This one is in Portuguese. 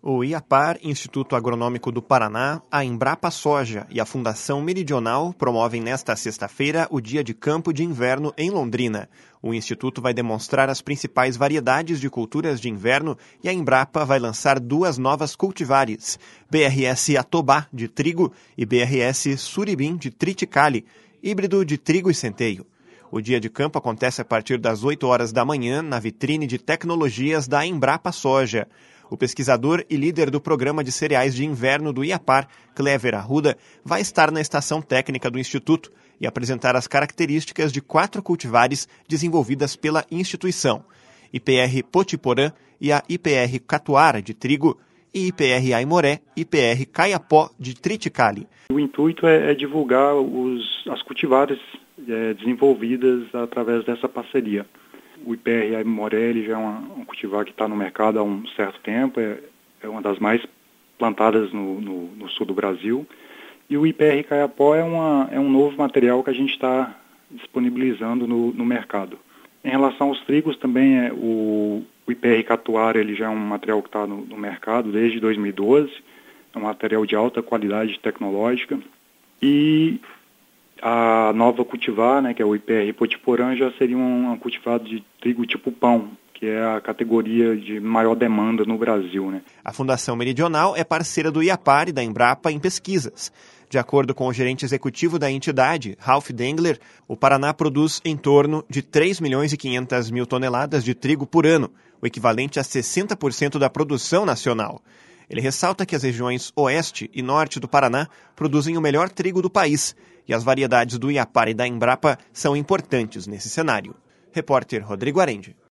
O IAPAR, Instituto Agronômico do Paraná, a Embrapa Soja e a Fundação Meridional promovem nesta sexta-feira o Dia de Campo de Inverno em Londrina. O Instituto vai demonstrar as principais variedades de culturas de inverno e a Embrapa vai lançar 2 novas cultivares, BRS Atobá, de trigo, e BRS Suribim, de triticale, híbrido de trigo e centeio. O Dia de Campo acontece a partir das 8 horas da manhã na vitrine de tecnologias da Embrapa Soja. O pesquisador e líder do programa de cereais de inverno do IAPAR, Clever Arruda, vai estar na estação técnica do Instituto e apresentar as características de 4 cultivares desenvolvidas pela instituição: IPR Potiporã e a IPR Catuara, de trigo, e IPR Aimoré e IPR Caiapó, de triticale. O intuito é divulgar as cultivares desenvolvidas através dessa parceria. O IPR Aimoré já é um cultivar que está no mercado há um certo tempo, é uma das mais plantadas no sul do Brasil. E o IPR Caiapó é um novo material que a gente está disponibilizando no mercado. Em relação aos trigos também, o IPR Catuara ele já é um material que está no mercado desde 2012, é um material de alta qualidade tecnológica. E a nova cultivar, que é o IPR Potiporã, já seria um cultivado de trigo tipo pão, que é a categoria de maior demanda no Brasil. A Fundação Meridional é parceira do IAPAR e da Embrapa em pesquisas. De acordo com o gerente executivo da entidade, Ralph Dengler, o Paraná produz em torno de 3.500.000 toneladas de trigo por ano, o equivalente a 60% da produção nacional. Ele ressalta que as regiões oeste e norte do Paraná produzem o melhor trigo do país e as variedades do IAPAR e da Embrapa são importantes nesse cenário. Repórter Rodrigo Arende.